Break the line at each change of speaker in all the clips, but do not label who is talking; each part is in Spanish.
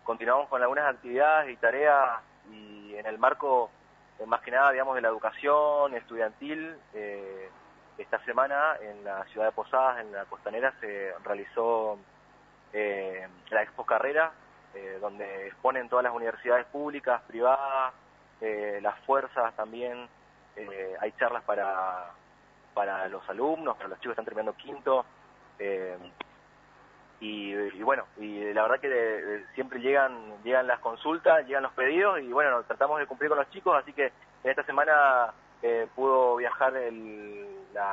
continuamos con algunas actividades y tareas y en el marco, más que nada, digamos, de la educación estudiantil. Esta semana en la ciudad de Posadas, en la Costanera, se realizó la Expo Carrera, donde exponen todas las universidades públicas, privadas, las fuerzas también. Hay charlas para los alumnos, para los chicos que están terminando quinto. Y bueno, y la verdad que siempre llegan las consultas, llegan los pedidos y bueno, tratamos de cumplir con los chicos, así que en esta semana pudo viajar el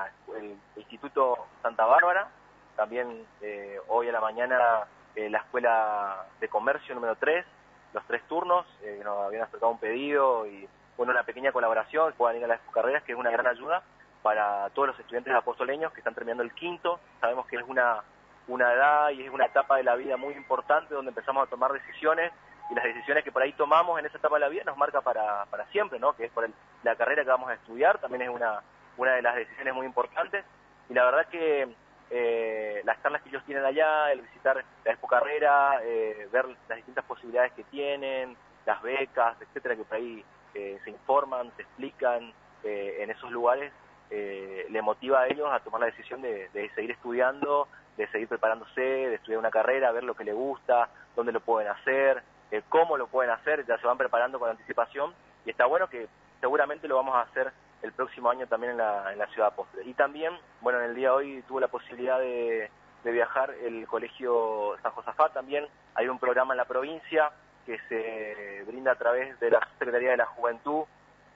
Instituto Santa Bárbara, también hoy a la mañana la Escuela de Comercio número 3, los 3 turnos, nos habían acercado un pedido y bueno, una pequeña colaboración, puedan ir a las carreras, que es una gran ayuda para todos los estudiantes apostoleños que están terminando el quinto. Sabemos que es una edad y es una etapa de la vida muy importante donde empezamos a tomar decisiones y las decisiones que por ahí tomamos en esa etapa de la vida nos marca para siempre, ¿no? Que es por la carrera que vamos a estudiar, también es una de las decisiones muy importantes y la verdad que las charlas que ellos tienen allá, el visitar la Expo Carrera, ver las distintas posibilidades que tienen, las becas, etcétera, que por ahí se informan, se explican en esos lugares, le motiva a ellos a tomar la decisión de seguir estudiando, de seguir preparándose, de estudiar una carrera, ver lo que les gusta, dónde lo pueden hacer, cómo lo pueden hacer, ya se van preparando con anticipación y está bueno que seguramente lo vamos a hacer el próximo año también en la ciudad de Apóstoles. Y también, bueno, en el día de hoy tuve la posibilidad de viajar el Colegio San Josafat también. Hay un programa en la provincia que se brinda a través de la Secretaría de la Juventud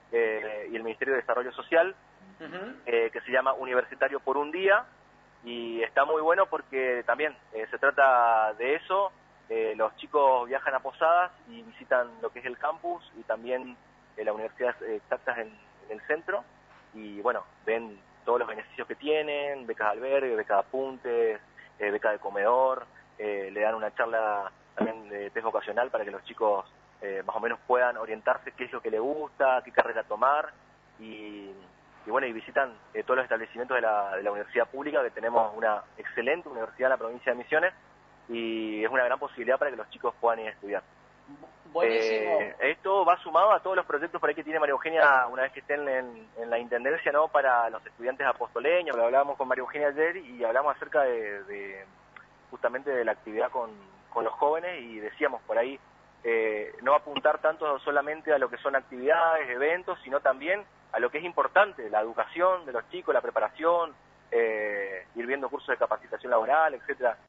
y el Ministerio de Desarrollo Social, que se llama Universitario por un Día, y está muy bueno porque también se trata de eso. Los chicos viajan a Posadas y visitan lo que es el campus y también la Universidad Exactas en el centro, y bueno, ven todos los beneficios que tienen, becas de albergue, becas de apuntes, beca de comedor, le dan una charla también de test vocacional para que los chicos más o menos puedan orientarse qué es lo que les gusta, qué carrera tomar, y bueno, y visitan todos los establecimientos de la universidad pública, que tenemos una excelente universidad en la provincia de Misiones, y es una gran posibilidad para que los chicos puedan ir a estudiar.
Buenísimo.
Esto va sumado a todos los proyectos por ahí que tiene María Eugenia una vez que estén en la Intendencia, ¿no? Para los estudiantes apostoleños, que hablábamos con María Eugenia ayer y hablamos acerca de justamente de la actividad con los jóvenes, y decíamos por ahí no apuntar tanto solamente a lo que son actividades, eventos, sino también a lo que es importante, la educación de los chicos, la preparación, ir viendo cursos de capacitación laboral, etcétera.